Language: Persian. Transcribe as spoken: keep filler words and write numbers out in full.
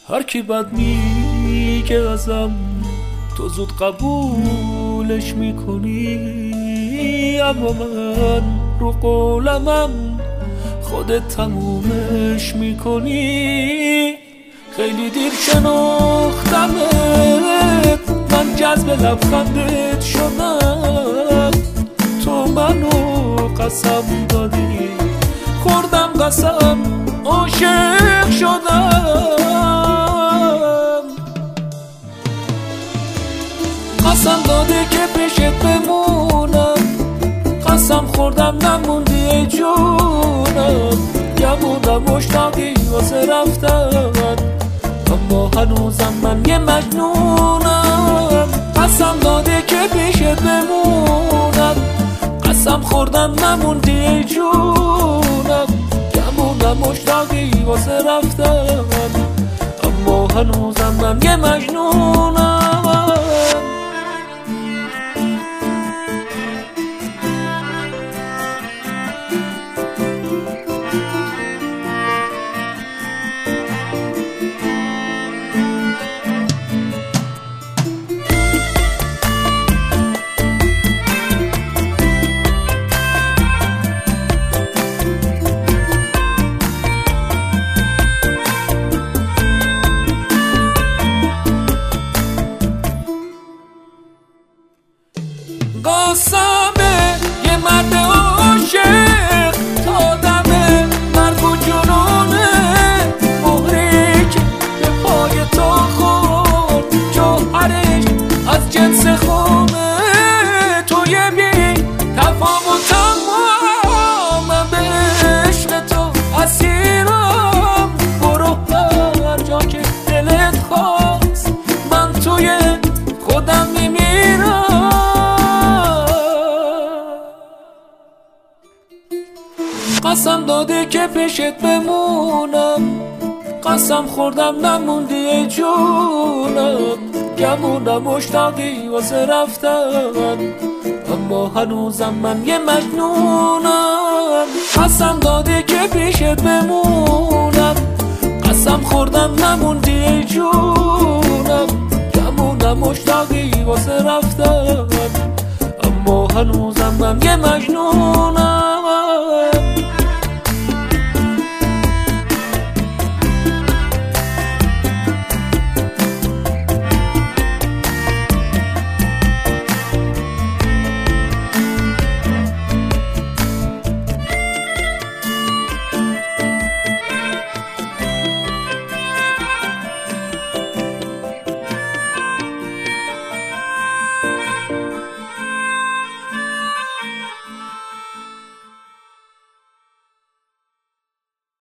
هر کی بد میگه ازم تو زود قبولش میکنی، اما من رو قولمم خودت تمومش میکنی. خیلی دیر شناختمت، من جذب لبخندت شدم. تو منو قسم دادی، خوردم قسم، عاشق شدم. قسم داده که پیشت بمونم، قسم خوردم نموندی ای جونم. گمونم مشتاقی واسه رفتن، اما هنوزم من یه مجنونم. قسم داده که پیشت بمونم، قسم خوردم نموندی ای جونم. گمونم مشتاقی واسه رفتن، اما هنوزم من یه مجنونم. قسمه یه مرد عاشق تا دمه مرگ و جنونه، مهری که به پای تو خورد جوهرش از جنس خونه. توی بی تفاوتم من به عشق تو اسیرم. برو هر جا که دلت خواست، من توی خودم میمیرم. قسم داده که پیشت بمونم، قسم خوردم نموندی ای جونم. گمونم مشتاقی واسه رفتن، اما هنوزم من یه مجنونم. قسم داده که پیشت بمونم، قسم خوردم نموندی ای جونم. گمونم مشتاقی واسه رفتن، اما هنوزم من یه مجنونم.